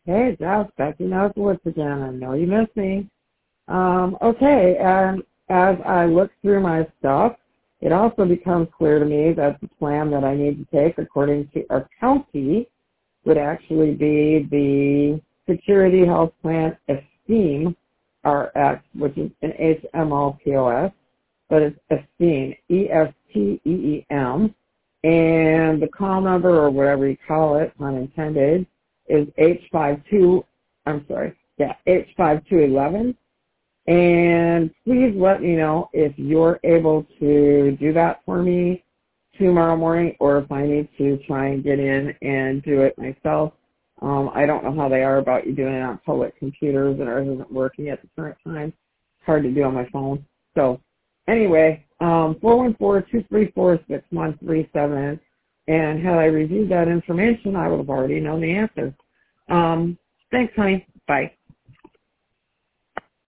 Hey, Josh, Becky Nosowitz again. I know you missed me. Okay, and as I look through my stuff, it also becomes clear to me that the plan that I need to take, according to our county, would actually be the Security Health Plan Esteem RX, which is an HMO-POS, but it's Esteem, ESTEEM, and the call number, or whatever you call it, pun intended, is H5211. And please let me know if you're able to do that for me tomorrow morning, or if I need to try and get in and do it myself. I don't know how they are about you doing it on public computers, and ours isn't working at the current time. It's hard to do on my phone. So anyway, 414-234-6137. And had I reviewed that information, I would have already known the answer. Thanks, honey. Bye.